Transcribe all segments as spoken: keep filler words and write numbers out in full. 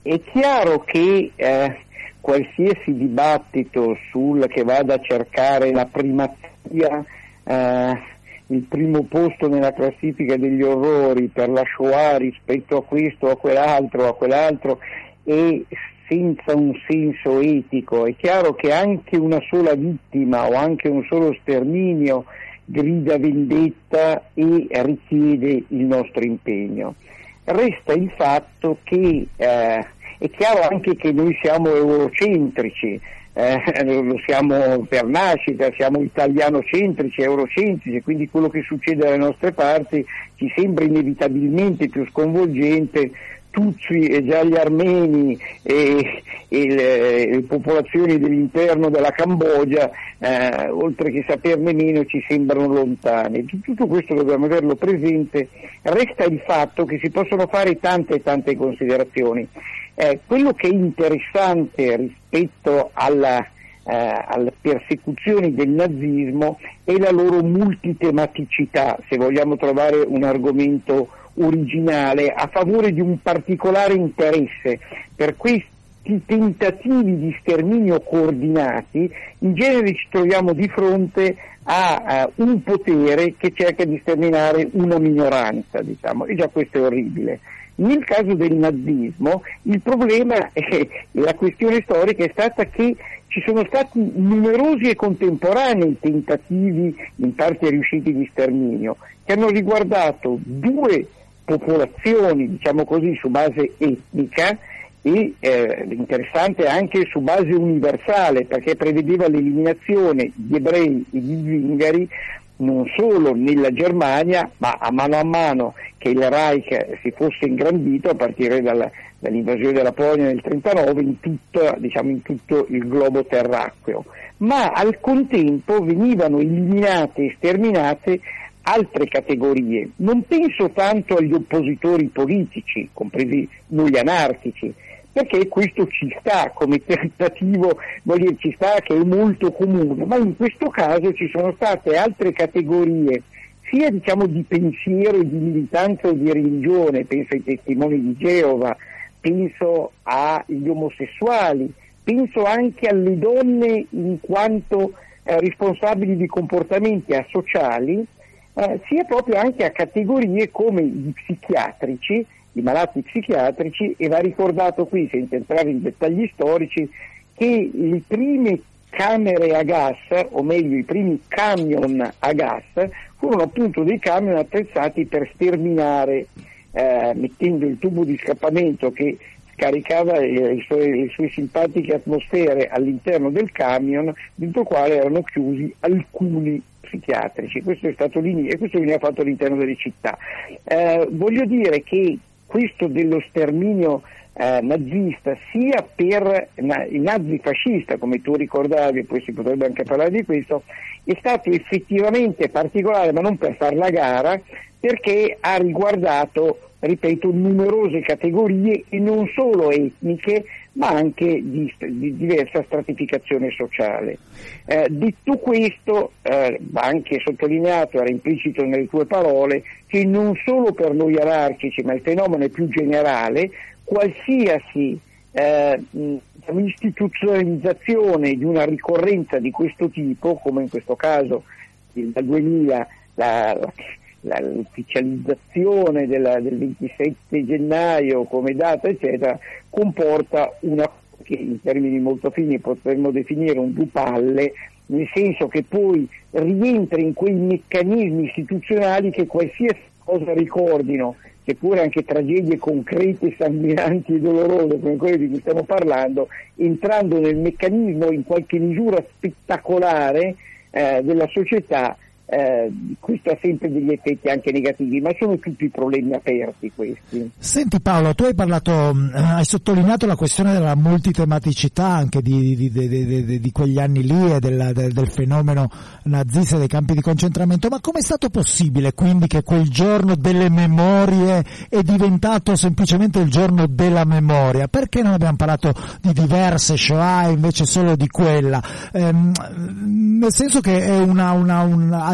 è chiaro che eh, qualsiasi dibattito sul che vada a cercare la primazia, eh, il primo posto nella classifica degli orrori per la Shoah rispetto a questo, a quell'altro, a quell'altro, è senza un senso etico. È chiaro che anche una sola vittima o anche un solo sterminio grida vendetta e richiede il nostro impegno. Resta il fatto che eh, è chiaro anche che noi siamo eurocentrici, eh, lo siamo per nascita, siamo italianocentrici, eurocentrici, quindi quello che succede dalle nostre parti ci sembra inevitabilmente più sconvolgente. Tutsi e già gli armeni e, e le, le popolazioni dell'interno della Cambogia, eh, oltre che saperne meno, ci sembrano lontane. Tutto questo dobbiamo averlo presente. Resta il fatto che si possono fare tante e tante considerazioni. Eh, quello che è interessante rispetto alla, eh, alle persecuzioni del nazismo è la loro multitematicità, se vogliamo trovare un argomento originale a favore di un particolare interesse. Per questi tentativi di sterminio coordinati in genere ci troviamo di fronte a uh, un potere che cerca di sterminare una minoranza, diciamo, e già questo è orribile. Nel caso del nazismo il problema è, la questione storica è stata che ci sono stati numerosi e contemporanei tentativi, in parte riusciti, di sterminio, che hanno riguardato due popolazioni, diciamo così, su base etnica e eh, interessante anche su base universale, perché prevedeva l'eliminazione di ebrei e di zingari non solo nella Germania, ma a mano a mano che il Reich si fosse ingrandito a partire dalla, dall'invasione della Polonia nel trentanove in tutto, diciamo, in tutto il globo terracqueo. Ma al contempo venivano eliminate e sterminate altre categorie. Non penso tanto agli oppositori politici, compresi noi anarchici, perché questo ci sta come tentativo, vuol dire, ci sta che è molto comune, ma in questo caso ci sono state altre categorie, sia diciamo di pensiero, di militanza o di religione, penso ai testimoni di Geova, penso agli omosessuali, penso anche alle donne in quanto eh, responsabili di comportamenti asociali, eh, sia proprio anche a categorie come gli psichiatrici, i malati psichiatrici, e va ricordato qui, senza entrare in dettagli storici, che le prime camere a gas, o meglio i primi camion a gas, furono appunto dei camion attrezzati per sterminare, eh, mettendo il tubo di scappamento che scaricava le sue, le sue simpatiche atmosfere all'interno del camion, dentro il quale erano chiusi alcuni psichiatrici. Questo è stato l'inizio, e questo veniva fatto all'interno delle città. Eh, voglio dire che questo dello sterminio eh, nazista, sia per na- il nazifascista, come tu ricordavi, poi si potrebbe anche parlare di questo, è stato effettivamente particolare, ma non per far la gara, perché ha riguardato, ripeto, numerose categorie, e non solo etniche, ma anche di, di diversa stratificazione sociale. Eh, detto questo, eh, va anche sottolineato, era implicito nelle tue parole, che non solo per noi anarchici, ma il fenomeno è più generale, qualsiasi eh, istituzionalizzazione di una ricorrenza di questo tipo, come in questo caso dal duemila la, la, l'ufficializzazione della, del ventisette gennaio come data, eccetera, comporta una che in termini molto fini potremmo definire un dupalle, nel senso che poi rientra in quei meccanismi istituzionali che qualsiasi cosa ricordino, seppure anche tragedie concrete, sanguinanti e dolorose come quelle di cui stiamo parlando, entrando nel meccanismo in qualche misura spettacolare eh, della società. Eh, questo ha sempre degli effetti anche negativi, ma sono tutti problemi aperti questi. Senti Paolo, tu hai parlato, hai sottolineato la questione della multitematicità anche di, di, di, di, di, di quegli anni lì e del, del, del fenomeno nazista dei campi di concentramento, ma com'è stato possibile quindi che quel giorno delle memorie è diventato semplicemente il giorno della memoria? Perché non abbiamo parlato di diverse Shoah invece solo di quella? Ehm, nel senso che è una, una, una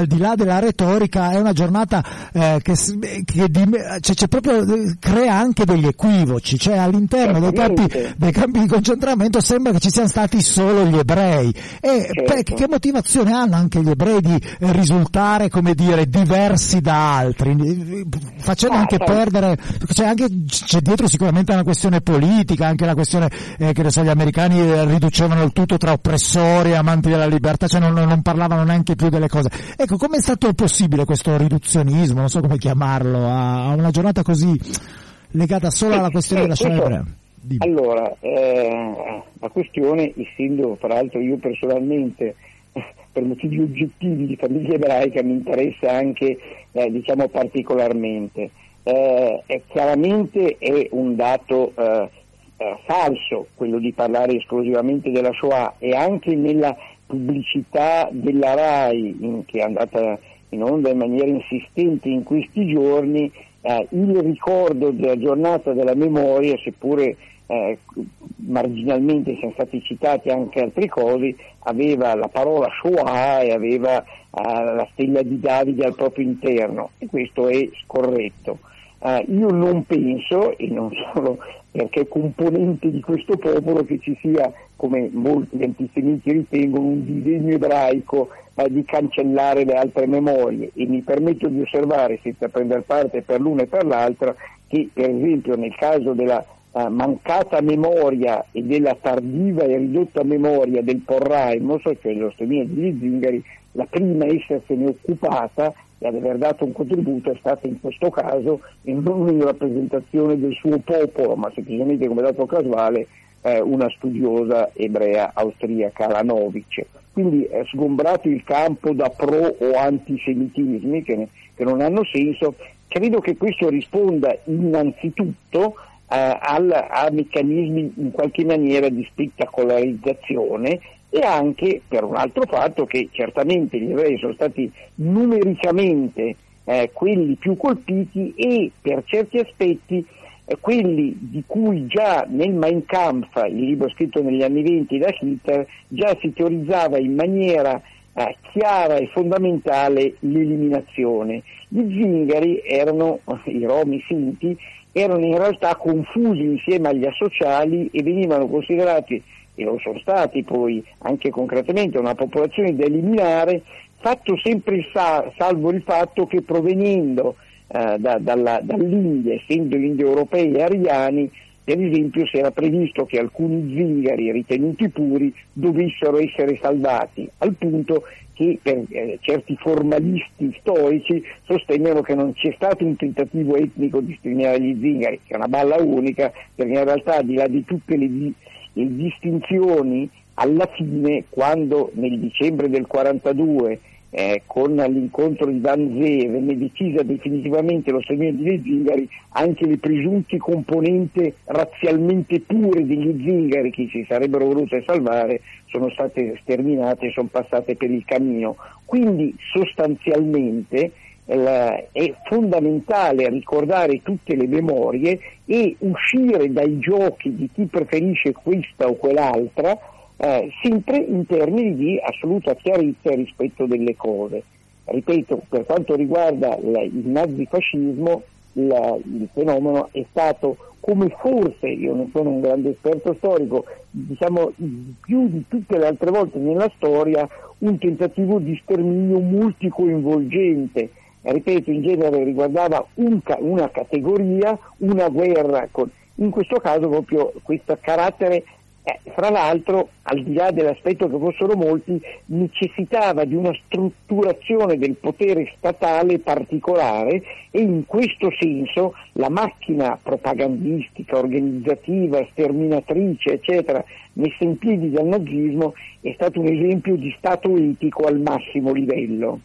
al di là della retorica è una giornata eh, che, che di, cioè, c'è proprio crea anche degli equivoci, cioè all'interno dei campi, dei campi di concentramento sembra che ci siano stati solo gli ebrei e certo. per, che motivazione hanno anche gli ebrei di risultare, come dire, diversi da altri, facendo ah, anche sai. perdere, c'è anche c'è dietro sicuramente una questione politica, anche la questione eh, che ne so, gli americani riducevano il tutto tra oppressori e amanti della libertà, cioè non, non parlavano neanche più delle cose. Ecco, com'è stato possibile questo riduzionismo, non so come chiamarlo, a, a una giornata così legata solo alla questione della scena ebrea? Allora, eh, la questione, essendo tra l'altro io personalmente per motivi oggettivi di famiglia ebraica mi interessa anche eh, diciamo particolarmente, eh, è, chiaramente è un dato eh, eh, falso quello di parlare esclusivamente della Shoah, e anche nella pubblicità della RAI in, che è andata in onda in maniera insistente in questi giorni, eh, il ricordo della giornata della memoria, seppure Eh, marginalmente siano stati citati anche altre cose, aveva la parola Shoah e aveva eh, la stella di Davide al proprio interno, e questo è scorretto. Eh, io non penso, e non solo perché componente di questo popolo, che ci sia, come molti antisemiti ritengono, un disegno ebraico eh, di cancellare le altre memorie, e mi permetto di osservare, senza prendere parte per l'una e per l'altra, che per esempio nel caso della Uh, mancata memoria e della tardiva e ridotta memoria del Porraimos, cioè dello sterminio degli zingari, la prima a essersene occupata e ad aver dato un contributo è stata in questo caso, e non in rappresentazione del suo popolo, ma semplicemente come dato casuale, eh, una studiosa ebrea austriaca, Lanovic. Quindi è sgombrato il campo da pro o antisemitismi che, ne, che non hanno senso. Credo che questo risponda innanzitutto Uh, al, a meccanismi in qualche maniera di spettacolarizzazione, e anche per un altro fatto, che certamente gli ebrei sono stati numericamente eh, quelli più colpiti, e per certi aspetti eh, quelli di cui già nel Mein Kampf, il libro scritto negli anni venti da Hitler, già si teorizzava in maniera eh, chiara e fondamentale l'eliminazione. Gli zingari erano, i Romi finti, erano in realtà confusi insieme agli asociali e venivano considerati, e lo sono stati poi anche concretamente, una popolazione da eliminare, fatto sempre il sa- salvo il fatto che provenendo eh, da, dalla, dall'India, essendo indoeuropei e ariani, per esempio si era previsto che alcuni zingari ritenuti puri dovessero essere salvati, al punto che per eh, certi formalisti storici sostengono che non c'è stato un tentativo etnico di sterminare gli zingari, che è una balla unica, perché in realtà, al di là di tutte le, di, le distinzioni, alla fine, quando nel dicembre del quarantadue eh, con l'incontro di Wannsee venne decisa definitivamente lo sterminio degli zingari, anche le presunte componenti razzialmente pure degli zingari che si sarebbero volute salvare sono state sterminate e sono passate per il camino. Quindi sostanzialmente eh, è fondamentale ricordare tutte le memorie e uscire dai giochi di chi preferisce questa o quell'altra, eh, sempre in termini di assoluta chiarezza e rispetto delle cose. Ripeto, per quanto riguarda la, il nazifascismo, la, il fenomeno è stato, come forse, io non sono un grande esperto storico, diciamo più di tutte le altre volte nella storia, un tentativo di sterminio multicoinvolgente. Ripeto, in genere riguardava un, una categoria, una guerra, con, in questo caso proprio questo carattere. Eh, fra l'altro, al di là dell'aspetto che fossero molti, necessitava di una strutturazione del potere statale particolare, e in questo senso la macchina propagandistica, organizzativa, sterminatrice, eccetera, messa in piedi dal nazismo è stato un esempio di stato etico al massimo livello.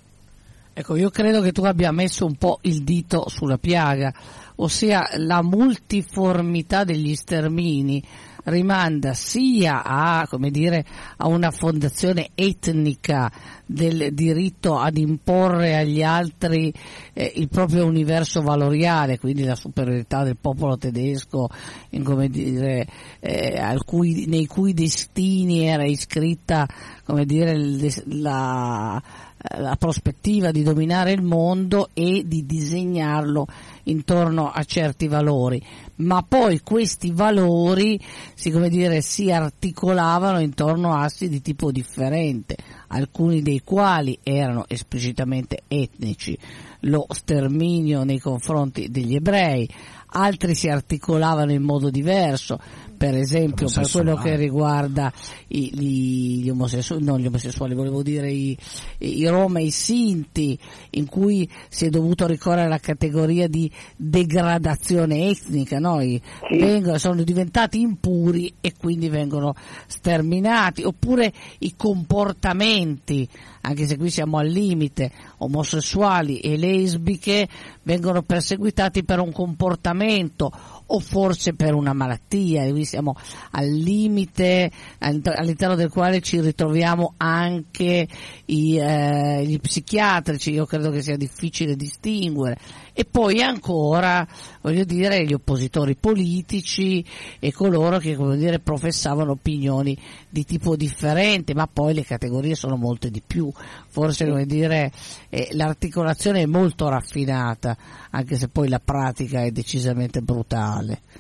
Ecco, io credo che tu abbia messo un po' il dito sulla piaga, ossia la multiformità degli stermini rimanda sia a, come dire, a una fondazione etnica del diritto ad imporre agli altri eh, il proprio universo valoriale, quindi la superiorità del popolo tedesco, in, come dire, eh, al cui, nei cui destini era iscritta, come dire, la la prospettiva di dominare il mondo e di disegnarlo intorno a certi valori, ma poi questi valori si, come dire, si articolavano intorno a assi di tipo differente, alcuni dei quali erano esplicitamente etnici, lo sterminio nei confronti degli ebrei, altri si articolavano in modo diverso, per esempio per quello che riguarda i, gli, gli omosessuali, non gli omosessuali, volevo dire i, i Rom e i Sinti, in cui si è dovuto ricorrere alla categoria di degradazione etnica, no? I, sì. vengono, sono diventati impuri e quindi vengono sterminati, oppure i comportamenti, anche se qui siamo al limite, omosessuali e lesbiche vengono perseguitati per un comportamento o forse per una malattia, e qui siamo al limite all'interno del quale ci ritroviamo anche i, eh, gli psichiatrici. Io credo che sia difficile distinguere, e poi ancora, voglio dire, gli oppositori politici e coloro che, come dire, professavano opinioni di tipo differente, ma poi le categorie sono molte di più, forse, come dire, eh, l'articolazione è molto raffinata, anche se poi la pratica è decisamente brutale.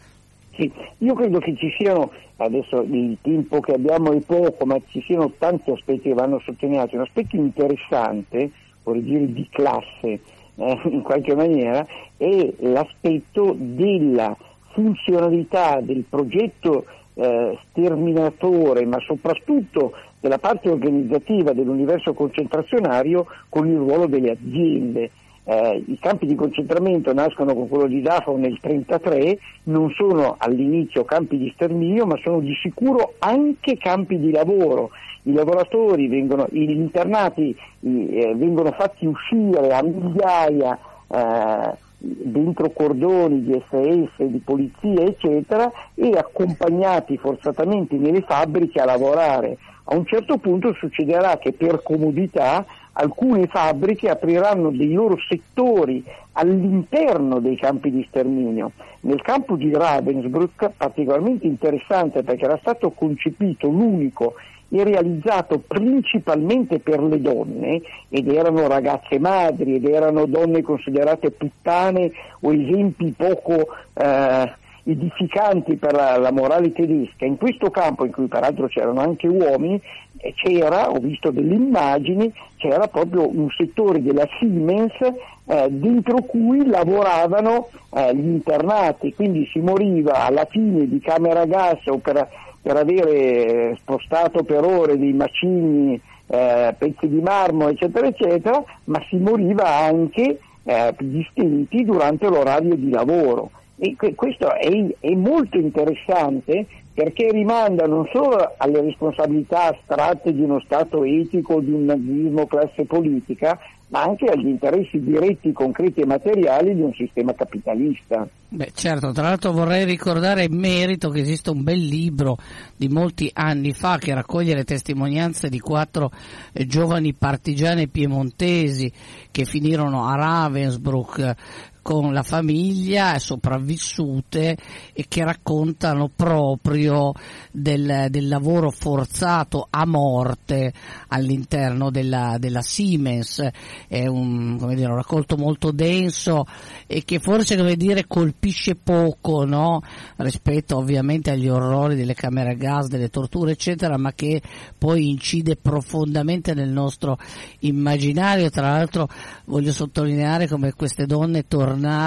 Sì, io credo che ci siano, adesso il tempo che abbiamo è poco, ma ci siano tanti aspetti che vanno sottolineati. Un aspetto interessante, vorrei dire di classe, eh, in qualche maniera, è l'aspetto della funzionalità del progetto eh, sterminatore, ma soprattutto della parte organizzativa dell'universo concentrazionario con il ruolo delle aziende. Eh, I campi di concentramento nascono con quello di Dachau nel trentatré, non sono all'inizio campi di sterminio, ma sono di sicuro anche campi di lavoro. I lavoratori vengono, gli internati eh, vengono fatti uscire a migliaia eh, dentro cordoni di S S, di polizia, eccetera, e accompagnati forzatamente nelle fabbriche a lavorare. A un certo punto succederà che per comodità alcune fabbriche apriranno dei loro settori all'interno dei campi di sterminio. Nel campo di Ravensbrück, particolarmente interessante perché era stato concepito l'unico e realizzato principalmente per le donne, ed erano ragazze madri, ed erano donne considerate puttane o esempi poco eh, edificanti per la, la morale tedesca. In questo campo, in cui peraltro c'erano anche uomini, c'era, ho visto delle immagini, c'era proprio un settore della Siemens eh, dentro cui lavoravano eh, gli internati, quindi si moriva alla fine di camera gas o per, per avere spostato per ore dei macigni, eh, pezzi di marmo, eccetera eccetera, ma si moriva anche eh, di stenti durante l'orario di lavoro. E questo è, è molto interessante, perché rimanda non solo alle responsabilità astratte di uno Stato etico o di un nazismo classe politica, ma anche agli interessi diretti, concreti e materiali di un sistema capitalista. Beh, certo, tra l'altro vorrei ricordare in merito che esiste un bel libro di molti anni fa che raccoglie le testimonianze di quattro eh, giovani partigiani piemontesi che finirono a Ravensbrück con la famiglia, sopravvissute, e che raccontano proprio del, del lavoro forzato a morte all'interno della, della Siemens. È un, come dire, un racconto molto denso e che forse, come dire, colpisce poco, no? Rispetto ovviamente agli orrori delle camere a gas, delle torture eccetera, ma che poi incide profondamente nel nostro immaginario. Tra l'altro voglio sottolineare come queste donne tornate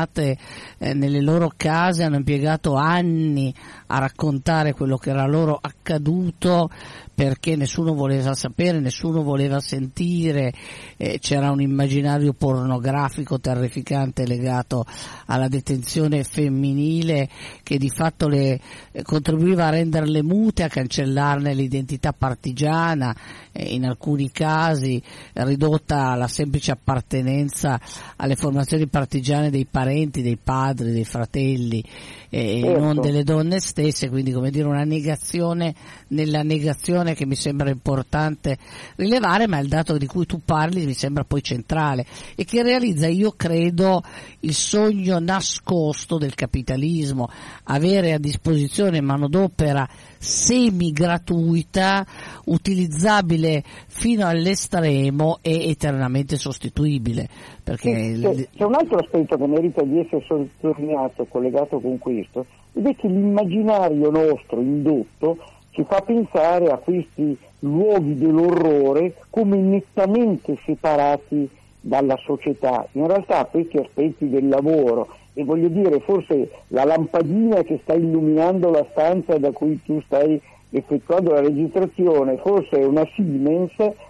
eh, nelle loro case hanno impiegato anni a raccontare quello che era loro accaduto, perché nessuno voleva sapere, nessuno voleva sentire, eh, c'era un immaginario pornografico terrificante legato alla detenzione femminile che di fatto le eh, contribuiva a renderle mute, a cancellarne l'identità partigiana, eh, in alcuni casi ridotta alla semplice appartenenza alle formazioni partigiane dei parenti, dei padri, dei fratelli, e eh, certo. non delle donne stesse. stesse, quindi come dire una negazione nella negazione che mi sembra importante rilevare, ma il dato di cui tu parli mi sembra poi centrale e che realizza, io credo, il sogno nascosto del capitalismo, avere a disposizione manodopera semi gratuita, utilizzabile fino all'estremo e eternamente sostituibile. Perché c'è, c'è un altro aspetto che merita di essere sottolineato, collegato con questo, ed è che l'immaginario nostro indotto ci fa pensare a questi luoghi dell'orrore come nettamente separati dalla società. In realtà questi aspetti del lavoro, e voglio dire, forse la lampadina che sta illuminando la stanza da cui tu stai effettuando la registrazione, forse è una Siemens,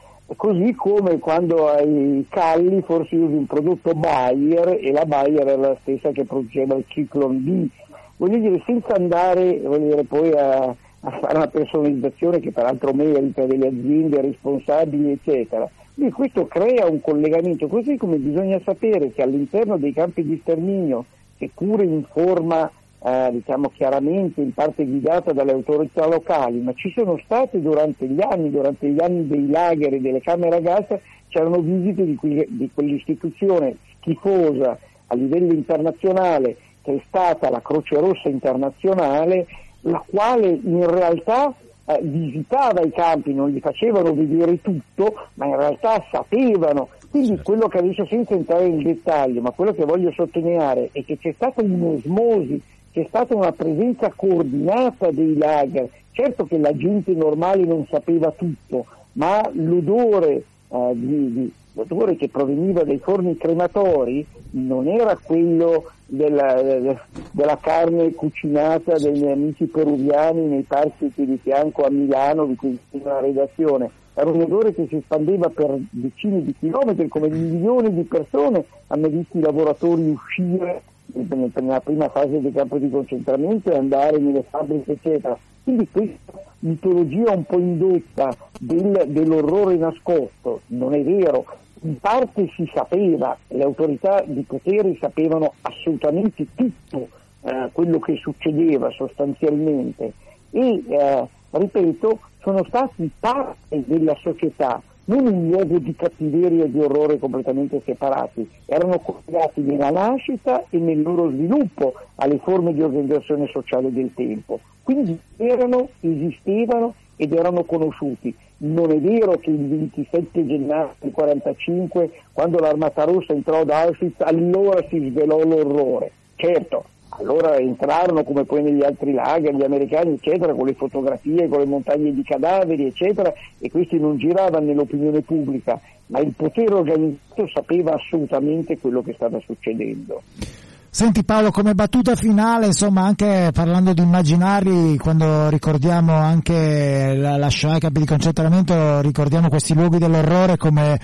così come quando ai calli forse usi un prodotto Bayer e la Bayer è la stessa che produceva il Ciclone D. Voglio dire, senza andare voglio dire, poi a, a fare una personalizzazione che peraltro merita delle aziende responsabili, eccetera. Quindi questo crea un collegamento, così come bisogna sapere che all'interno dei campi di sterminio, seppure in forma eh, diciamo chiaramente in parte guidata dalle autorità locali, ma ci sono state durante gli anni, durante gli anni dei lager e delle camere a gas, c'erano visite di, qui, di quell'istituzione schifosa a livello internazionale che è stata la Croce Rossa Internazionale, la quale in realtà Eh, visitava i campi, non gli facevano vedere tutto, ma in realtà sapevano. Quindi quello che adesso, senza entrare in dettaglio, ma quello che voglio sottolineare è che c'è stata un'osmosi, c'è stata una presenza coordinata dei lager. Certo che la gente normale non sapeva tutto, ma l'odore, eh, di, di, l'odore che proveniva dai forni crematori non era quello della, della carne cucinata dai miei amici peruviani nei parchi di fianco a Milano, di cui c'è una redazione. Era un odore che si espandeva per decine di chilometri, come milioni di persone hanno visto i lavoratori uscire nella prima fase del campo di concentramento e andare nelle fabbriche, eccetera. Quindi questa mitologia un po' indotta del, dell'orrore nascosto non è vero. In parte si sapeva, le autorità di potere sapevano assolutamente tutto eh, quello che succedeva sostanzialmente e, eh, ripeto, sono stati parte della società, non un luogo di cattiveria e di orrore completamente separati, erano collegati nella nascita e nel loro sviluppo alle forme di organizzazione sociale del tempo. Quindi erano, esistevano ed erano conosciuti. Non è vero che il ventisette gennaio del quarantacinque, quando l'Armata Rossa entrò ad Auschwitz, allora si svelò l'orrore. Certo, allora entrarono come poi negli altri lager, gli americani, eccetera, con le fotografie, con le montagne di cadaveri, eccetera, e questi non giravano nell'opinione pubblica, ma il potere organizzato sapeva assolutamente quello che stava succedendo. Senti Paolo, come battuta finale, insomma, anche parlando di immaginari, quando ricordiamo anche la, la Shoah, i campi di concentramento, ricordiamo questi luoghi dell'orrore come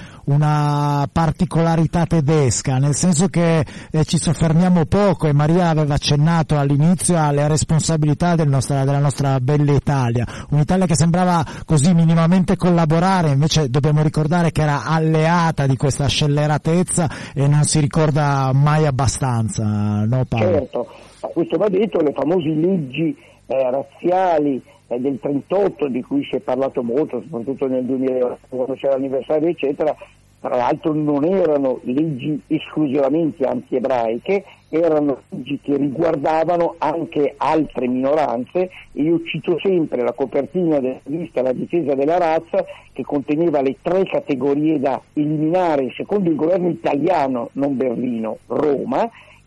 una particolarità tedesca, nel senso che eh, ci soffermiamo poco, e Maria aveva accennato all'inizio alle responsabilità del nostra, della nostra bella Italia, un'Italia che sembrava così minimamente collaborare, invece dobbiamo ricordare che era alleata di questa scelleratezza e non si ricorda mai abbastanza. No, certo, a questo va detto, le famose leggi eh, razziali eh, del trentotto, di cui si è parlato molto, soprattutto nel duemila, quando c'era l'anniversario, eccetera, tra l'altro non erano leggi esclusivamente anti-ebraiche, erano leggi che riguardavano anche altre minoranze, e io cito sempre la copertina della rivista La difesa della razza, che conteneva le tre categorie da eliminare secondo il governo italiano, non Berlino, Roma.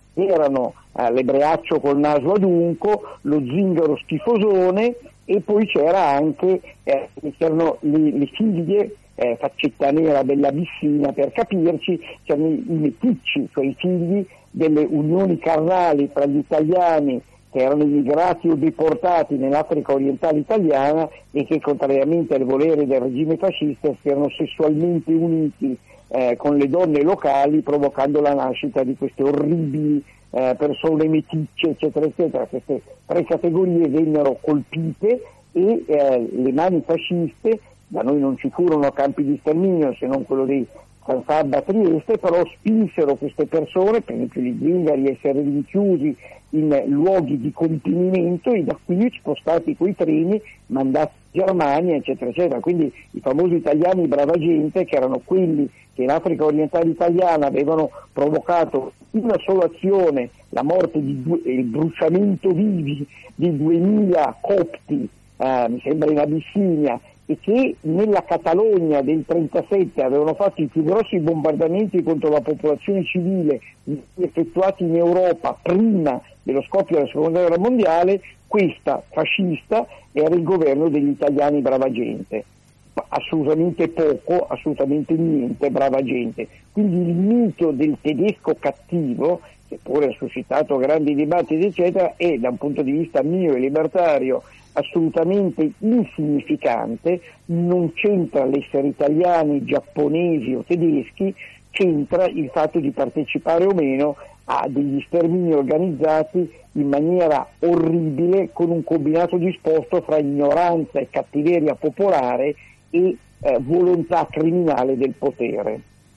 Erano eh, l'ebreaccio col naso adunco, lo zingaro schifosone, e poi c'era anche eh, c'erano le, le figlie, eh, faccetta nera dell'Abissina per capirci, c'erano i, i meticci, cioè i figli delle unioni carnali tra gli italiani che erano immigrati o deportati nell'Africa orientale italiana e che, contrariamente al volere del regime fascista, si erano sessualmente uniti Eh, con le donne locali, provocando la nascita di queste orribili eh, persone meticce, eccetera, eccetera. Queste tre categorie vennero colpite e eh, le mani fasciste, da noi non ci furono campi di sterminio se non quello dei San Sabba a Trieste, però spinsero queste persone, per esempio gli zingari, a essere rinchiusi in luoghi di contenimento e da qui spostati coi treni, mandati in Germania, eccetera, eccetera. Quindi i famosi italiani brava gente, che erano quelli che in Africa orientale italiana avevano provocato una sola azione, la morte di due, il bruciamento vivi di duemila copti, eh, mi sembra in Abissinia, e che nella Catalogna del trentasette avevano fatto i più grossi bombardamenti contro la popolazione civile effettuati in Europa prima dello scoppio della seconda guerra mondiale, questa fascista era il governo degli italiani brava gente, assolutamente poco, assolutamente niente brava gente. Quindi il mito del tedesco cattivo, che pure ha suscitato grandi dibattiti eccetera, è da un punto di vista mio e libertario assolutamente insignificante, non c'entra l'essere italiani, giapponesi o tedeschi, c'entra il fatto di partecipare o meno a degli stermini organizzati in maniera orribile, con un combinato disposto fra ignoranza e cattiveria popolare e eh, volontà criminale del potere.